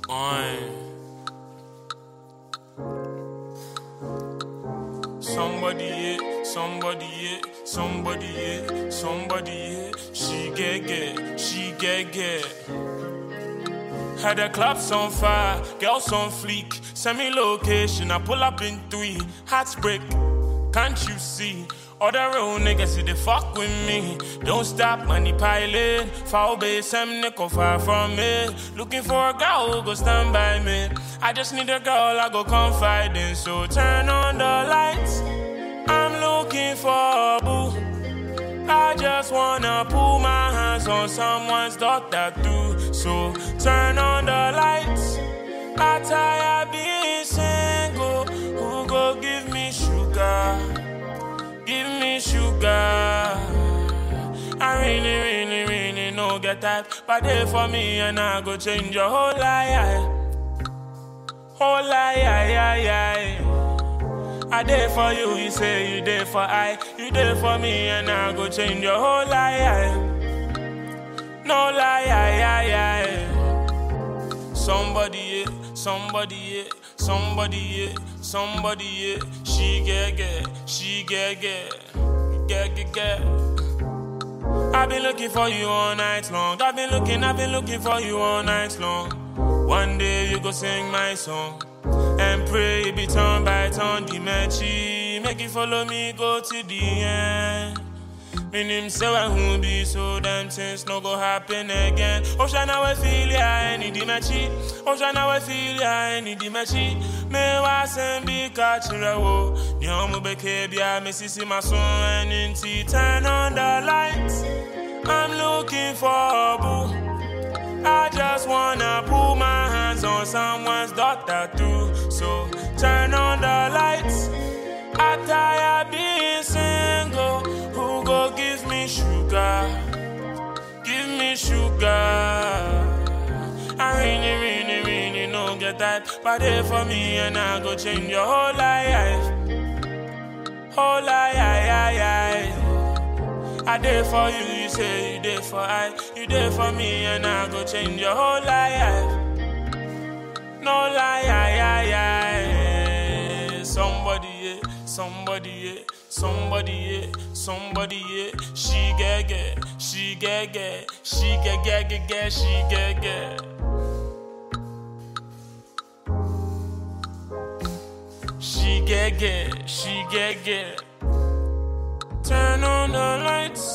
Somebody, she get. Had the clubs on fire, girls on fleek. Send me location, I pull up in 3. Hearts break, can't you see? Other real niggas see they fuck with me. Don't stop, money piling. Foul base, some nickel far from me. Looking for a girl who go stand by me. I just need a girl I go confide in. So turn on the lights. I'm looking for a boo. I just wanna put my hands on someone's daughter too. So turn on the lights. I tired being single. Who go give me sugar? Give me sugar. I really no get that. But they for me and I go change your whole life. Whole life. I there for you, you say you there for I. You there for me and I go change your whole life. No lie. Somebody, she get. I've been looking for you all night long. I've been looking for you all night long. One day you go sing my song. And pray it be turn by turn, the matchy. Make it follow me, go to the end. Meaning say I won't be so damn things no go happen again. Oceana we feel ya, any di matchy. Oceana we feel ya, any di matchy. Me was and be catching a wo. Nyomu beke bia, me sisi my son and inti. Turn on the lights. I'm looking for a boo. I just wanna put my hands on someone's daughter too. So turn on the lights. I tired being single. Who go give me sugar? Give me sugar. I really no get that. But they for me and I go change your whole life. Whole life. I there for you, you say you there for I. You there for me and I go change your whole life. No lie. Somebody, she get. She get. Turn on the lights.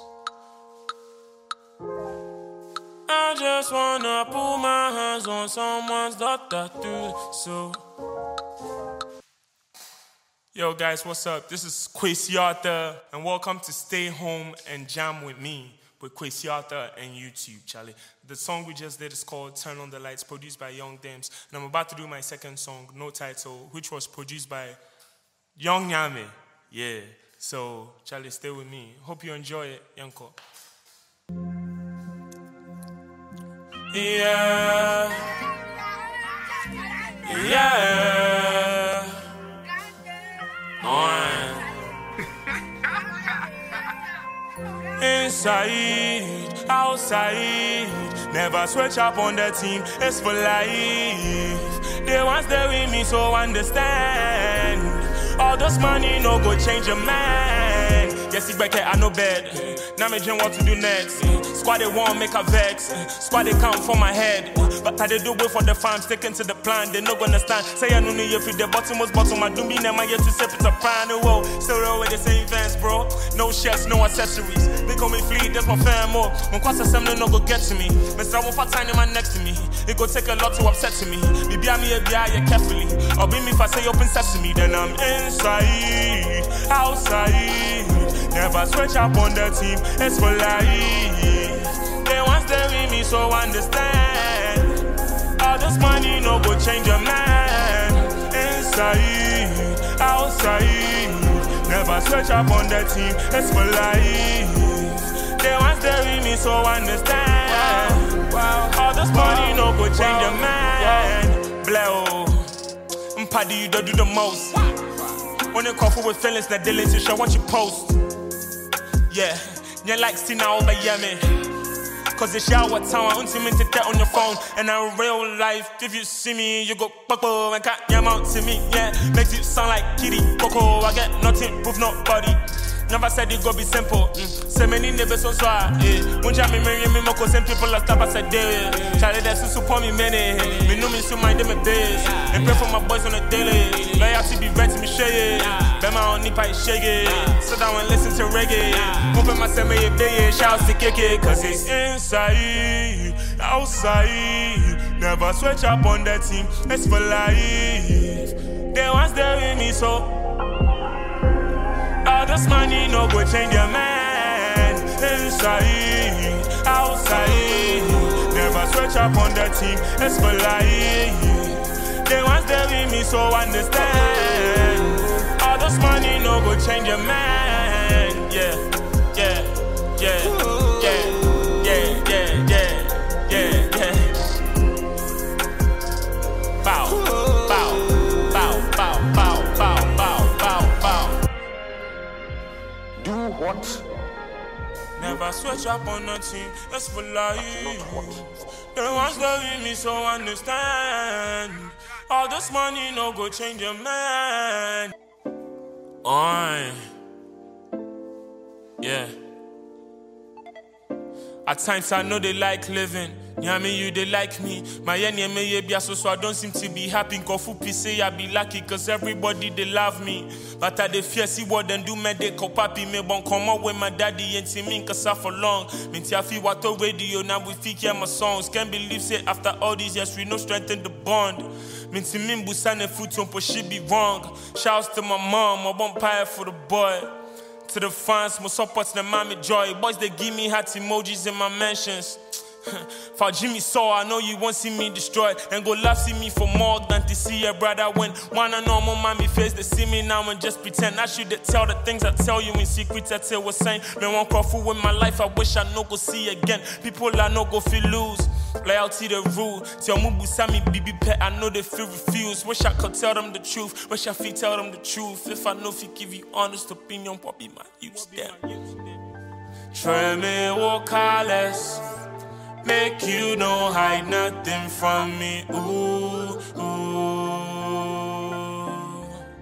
I just wanna put my hands on someone's daughter too. So, yo guys, what's up? This is Kwesi Arthur, and welcome to Stay Home and Jam with me with Kwesi Arthur and YouTube, Charlie. The song we just did is called Turn on the Lights, produced by Young Dems, and I'm about to do my second song, No Title, which was produced by Young Nyame. Yeah. So, Charlie, stay with me. Hope you enjoy it, Yanko. Yeah. Inside, outside, never switch up on the team, it's for life. They once there with me, so understand. All this money no go change your man. Yes, back here, I know bed. Now me dream what to do next. Squad they won't make a vex. Squad they come for my head. But I they do it for the fam, sticking to the plan. They no gonna understand. Say I know you feel the bottom was bottom. I do me never yet to step it up. Whoa, still roll with the same fans, bro. No shirts, no accessories. They call me Fleet, that's my fan more. When cross assembly no go get to me. Mr. Wolf tiny man next to me. It go take a lot to upset to me. Be me a yeah, carefully. Or be me if I say open sesame, then I'm inside, outside. Never switch up on the team, it's for life. They once there with me, so understand. All this money no go change a man. Inside, outside. Never switch up on the team, it's for life. They once there with me, so understand. All this money no go change a man. Blow, Paddy, you don't do the most. When you call for with feelings that they let you show what you post. Yeah, you like see now over Yemen. Cause it's shower time, I until me to get on your phone. And in real life, if you see me, you go buckle and can't yam out to me, yeah. Makes it sound like kitty, coco. I get nothing, prove nobody. Never said it go be simple. So many neighbors on swag. When Jamie marry me, moko same people last up I said day. Charlie that's who support me many. Me know me so mind them a biz. And pray for my boys on a daily. Loyalty be right to me share. Bet my own nipa shake it. Sit down and listen to reggae. Open my semi a day. Shout to kick it. Cause it's inside, outside. Never switch up on that team. It's for life. They once there with me so. All this money no go change your man. Inside, outside. Never switch up on the team. It's for life. They once there with me, so understand. All this money no go change your man. Yeah, yeah, yeah, yeah, yeah, yeah, yeah, yeah, yeah. Bow, bow, bow, bow, bow, bow, bow, bow, bow. Do what? Never switch up on the team, that's for life. The ones that with me, so understand. All this money no go change your man. Yeah. At times I know they like living. Yeah, me you they like me. My enemy may be so I don't seem to be happy. Kofu say I be lucky cause everybody they love me. But I they fear see what them do me they call papi me bon come up with my daddy and see me cause I for long. Me tia feel what to radio now we feel hear my songs. Can't believe say after all these years we no strengthen the bond. Me to me busane foot on push she be wrong. Shouts to my mom, I won't pay for the boy. To the fans, my support the mommy joy. Boys they give me heart emojis in my mentions. For Jimmy saw, I know you won't see me destroyed. And go laugh see me for more than to see a brother when wanna know my mommy face. They see me now and just pretend. I should tell the things I tell you in secret. I tell what's saying. Man, one call for with my life. I wish I no go see again. People I no go feel lose. Loyalty the rule. Tell Mubu Sami Bibi Pet. I know they feel refused. Wish I could tell them the truth. Wish I feel tell them the truth. If I know if you give you honest opinion, probably my use them. Try me walk careless. Make you no hide nothing from me, ooh, ooh.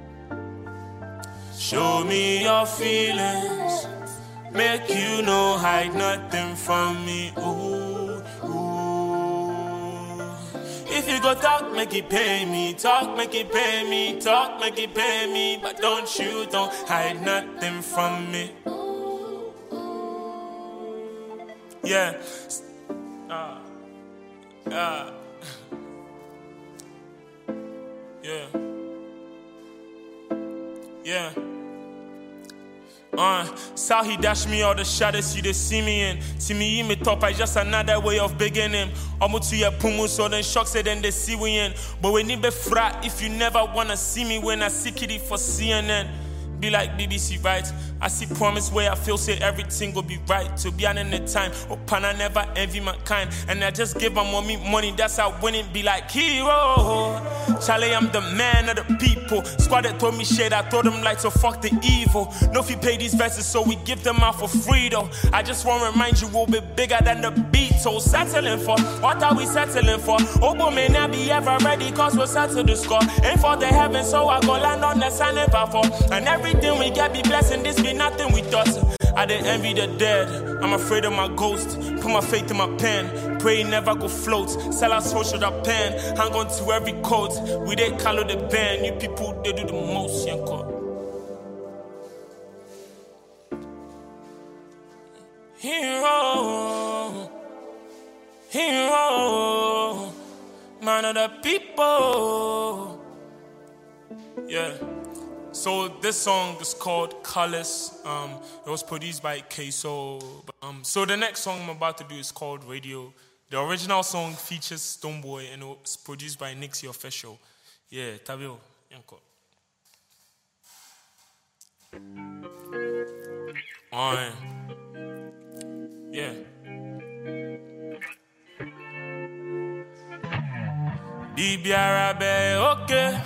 Show me your feelings. Make you no hide nothing from me, ooh, ooh. If you go talk, make it pay me. Talk, make it pay me. Talk, make it pay me. But don't hide nothing from me. Yeah. Yeah. So he dashed me all the shadows you they see me in. See me in me top, I just another way of beginning. Almost to your pumu, so then shock say then they see we in. But we need be frat if you never wanna see me when I see kitty for CNN. Be like BBC, right? I see promise where I feel say everything will be right. To be on in the time, Open I never envy mankind. And I just give my mommy money, that's how winning be like hero. Charlie, I'm the man of the people. Squad that told me shit, I told them like so fuck the evil. No if you pay these verses, so we give them out for free though. I just wanna remind you we'll be bigger than the Beatles. Settling for, what are we settling for? Obo may not be ever ready cause we'll settle the score. Ain't for the heaven, so I go land on the sun if I fall. And everything we get be blessing, this be nothing we thought. I didn't envy the dead, I'm afraid of my ghost. Put my faith in my pen, pray never go float. Sell our social that pen, hang on to every quote. We they call the band, you people they do the most, yanko. Hero, hero, man of the people. Yeah. So this song is called Colors. It was produced by K-So. So the next song I'm about to do is called Radio. The original song features Stonebwoy and it was produced by Nixie Official. Yeah, Tabio, yanko. Yeah. Bibiarabe, okay.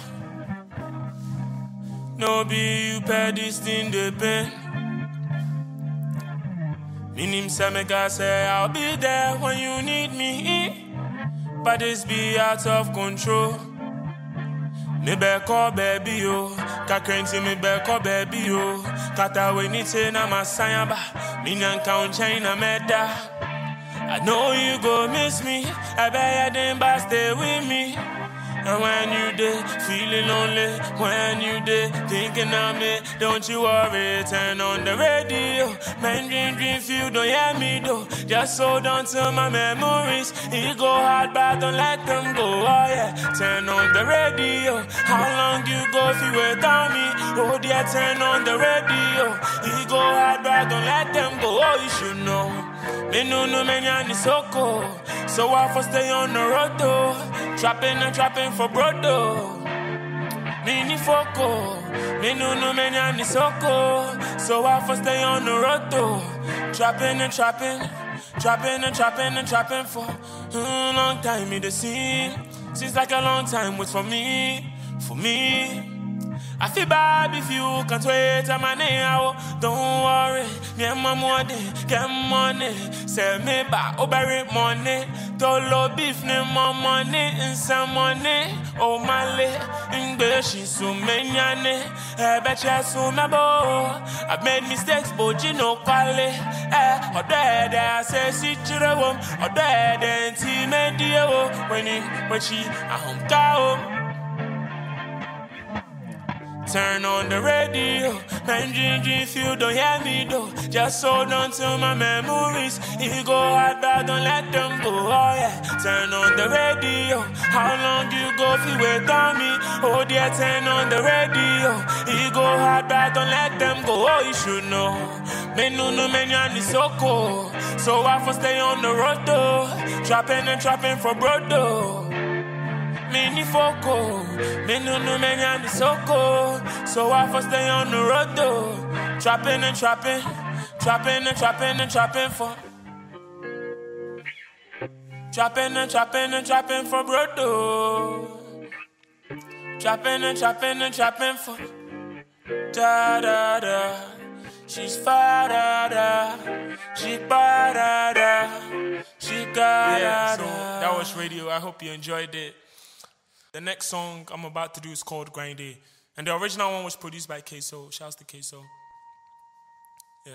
No be you pay this thing they pay. Minim Semeka say I'll be there when you need me, but this be out of control. Me beko baby yo, kakrenti me beko baby yo. Kata we ni te na masayaba, me nyanka unchaina meda. I know you go miss me, I bet you didn't but stay with me. And when you did, feeling lonely, when you did, thinking of me, don't you worry, turn on the radio. Man, dream, feel, don't hear me though. Just hold on to my memories. You go hard, but don't let them go, oh yeah. Turn on the radio. How long you go if you without me? Oh dear, turn on the radio. You go hard, but don't let them go, oh you should know. Me no me nyani soko. So I for stay on the road though. Trapping for brodo. Me ni foko. Me no me nyani soko. So I for stay on the road though. Trapping for long time me the scene. Seems like a long time was for me. I feel bad if you can't wait a man out. Don't worry, me and my money, get money. Sell me back, bury money. Dolo beef, ne more money, and some money. Oh my lady, English is so many. I bet you so my boy. I've made mistakes, but you know, call it. Or dead, I say, see to the room. Or dead, and see me, dear. When she, I home down. Turn on the radio, man, dream, feel, don't hear me though. Just hold on to my memories. You go hard, but don't let them go, oh yeah. Turn on the radio, how long you go if you wait on me? Oh dear, turn on the radio. You go hard, but don't let them go, oh you should know. Me no me nyani soko. So I for stay on the road though. Trapping for brodo. Me ni foko, me no me nyani soko. So I for stay on the road though. Trapping for. Trapping for brodo. Trapping for. Da da da. She's far da da. She ba da da. She got yeah, so that was radio. I hope you enjoyed it. The next song I'm about to do is called Grind Day. And the original one was produced by Queso. Shouts to Queso. Yeah.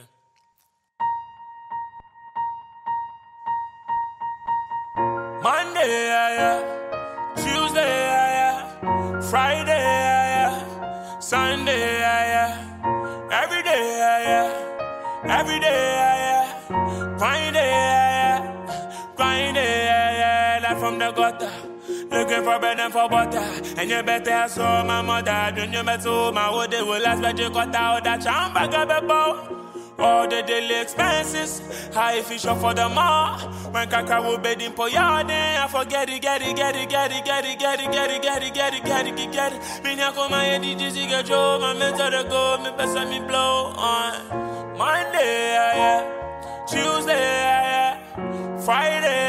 Monday, yeah. Tuesday, yeah. Friday, yeah. Sunday, yeah. Every day, yeah. Every day, yeah. Grind Day, yeah. Grind Day, yeah. Life from the gutter. Looking for bread and for butter. And you better saw my mother. Don't you better my wood they will last, but you cut out that chamba gababo. All the daily expenses. High fish up for the mall. When Kaka will bed in Poyade, I forget it. Me nyako my head, DJ get Joe, my mentor to go, me best let me blow on. Monday, yeah. Tuesday, yeah. Friday,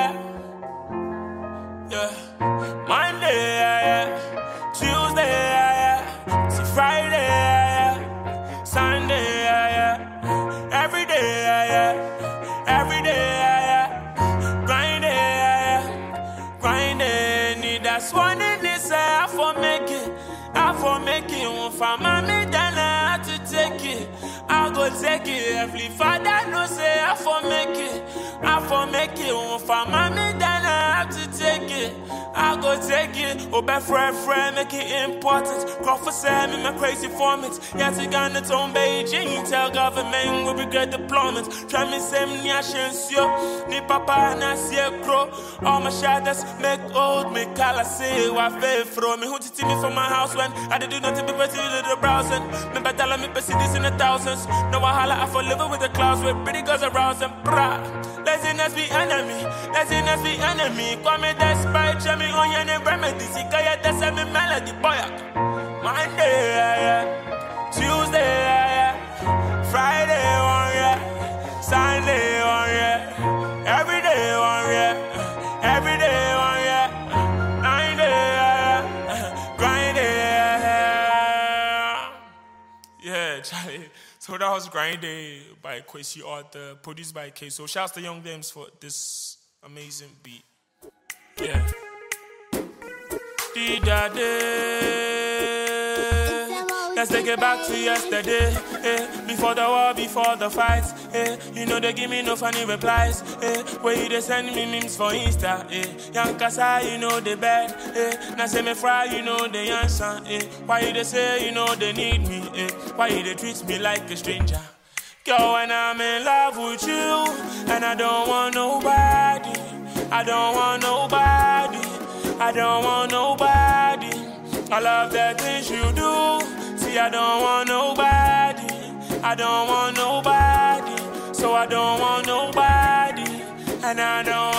yeah. Monday, yeah. Tuesday, yeah. See Friday, yeah. Sunday, yeah. Every day, yeah. Every day, yeah. Grind it, yeah. Grind it. Need that one in this, I for make it. I for make it. Won't find my then I have to take it. I go take it. Every father no say I for make it. I for make it. Won't find my then I have to take it. I go take it. Oh, bad friend, make it important. Crawford said me my crazy formats. Yes, you got the tone Beijing. Tell government we regret deployments. Try me same nyashens yo. Ni papa na siye crow. All my shadows make old me call say what fail from me. Who to me from my house when I did do nothing but pretty little browsing. Me better let me see this in the thousands. No I holla I for living with the clouds with pretty girls around and bra. Laziness be enemy. Come me despite me on your remedy. See kaya that's me melody boy. Monday, yeah. Tuesday, yeah. Friday, yeah. Sunday, yeah. Every day, yeah. Every day, yeah. 9 days, yeah. Grind it, yeah. Yeah, Charlie. So that was Grind Day by Kwesi Arthur, produced by K. So shouts to Young Dems for this amazing beat. Yeah. Let's take it back to yesterday, before the war, before the fights, you know they give me no funny replies, where you they send me memes for Insta, Young Kasa, you know they bad, now say me fry, you know they answer, why you they say, you know they need me, why you they treat me like a stranger. Girl, when I'm in love with you, and I don't want nobody, I don't want nobody, I don't want nobody, I love the things you do. See, I don't want nobody, I don't want nobody, so I don't want nobody, and I don't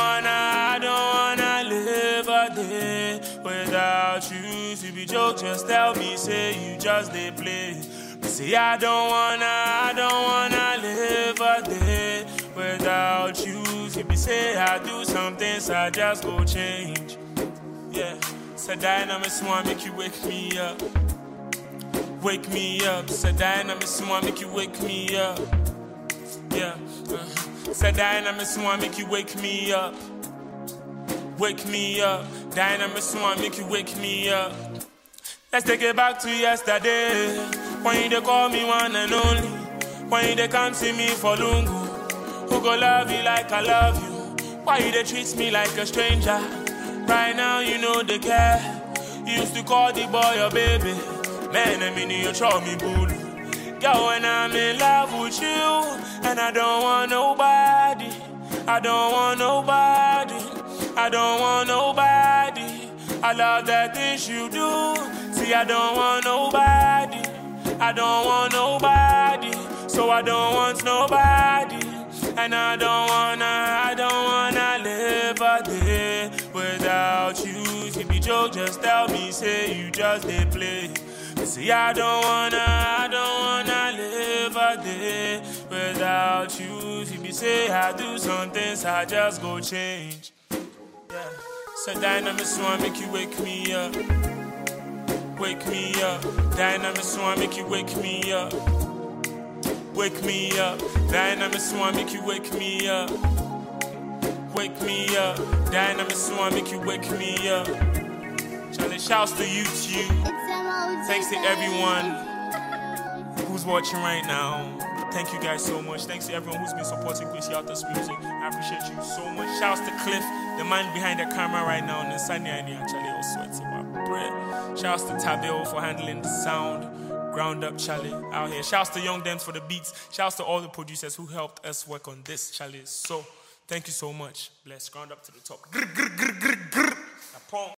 wanna live a day without you. To be joke, just tell me, say you just they play. See, I don't wanna live a day without you. To be say I do some things, I just go change. Yeah, said dynamic want make you wake me up. Wake me up, said dynamic want make you wake me up. Yeah, said dynamic want make you wake me up. Wake me up, dynamic want make you wake me up. Let's take it back to yesterday, when you they call me one and only, when you they come see me for Lungu. Who go love you like I love you? Why you they treat me like a stranger? Right now you know they care. You used to call the boy your baby. Man, I mean, you throw me bully. Girl, when I'm in love with you, and I don't want nobody, I don't want nobody, I don't want nobody, I love the things you do. See, I don't want nobody, I don't want nobody, so I don't want nobody, and I don't wanna live a day without you. If you joke, just tell me, say you just they play. See, I don't wanna live a day without you. If you say I do some things, I just go change. Yeah. So dynamics wanna make you wake me up. Wake me up. Dynamics wanna make you wake me up. Wake me up. Dynamics wanna make you wake me up. Wake me up. Dynamics wanna make you wake me up. Charlie, shouts to YouTube. Thanks to everyone who's watching right now. Thank you guys so much. Thanks to everyone who's been supporting Kwesi Arthur's music. I appreciate you so much. Shouts to Cliff, the man behind the camera right now, and Sunny and Charlie also sweating my breath. Shouts to Tabeo for handling the sound. Ground up, Charlie, out here. Shouts to Young Dems for the beats. Shouts to all the producers who helped us work on this, Charlie. So, thank you so much. Bless. Ground up to the top.